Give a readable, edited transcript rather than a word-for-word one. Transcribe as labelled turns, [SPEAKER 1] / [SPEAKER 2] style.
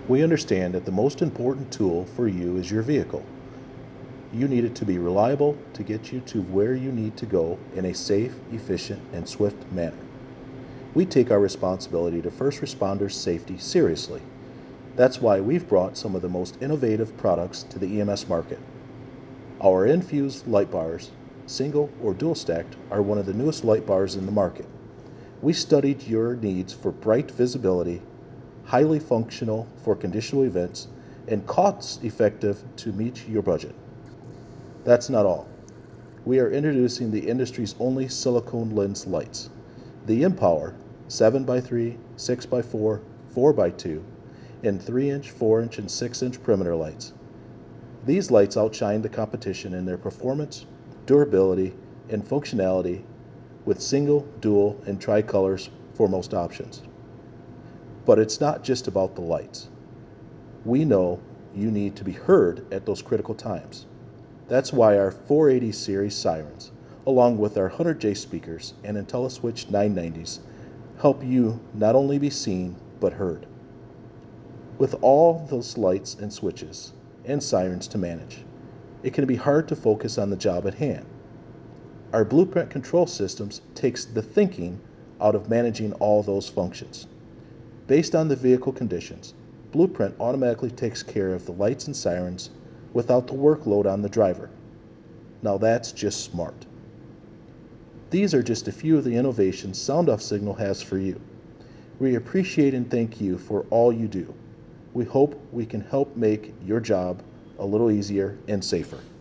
[SPEAKER 1] We understand that the most important tool for you is your vehicle. You need it to be reliable to get you to where you need to go in a safe, efficient, and swift manner. We take our responsibility to first responders' safety seriously. That's why we've brought some of the most innovative products to the EMS market. Our infused light bars, single or dual stacked, are one of the newest light bars in the market. We studied your needs for bright visibility, highly functional for conditional events, and cost effective to meet your budget. That's not all. We are introducing the industry's only silicone lens lights, the Empower 7x3, 6x4, 4x2, and 3-inch, 4-inch, and 6-inch perimeter lights. These lights outshine the competition in their performance, durability, and functionality with single, dual, and tricolors for most options. But it's not just about the lights. We know you need to be heard at those critical times. That's why our 480 series sirens, along with our 100J speakers and IntelliSwitch 990s, help you not only be seen, but heard. With all those lights and switches and sirens to manage, it can be hard to focus on the job at hand. Our Blueprint control systems takes the thinking out of managing all those functions. Based on the vehicle conditions, Blueprint automatically takes care of the lights and sirens without the workload on the driver. Now that's just smart. These are just a few of the innovations Sound Off Signal has for you. We appreciate and thank you for all you do. We hope we can help make your job a little easier and safer.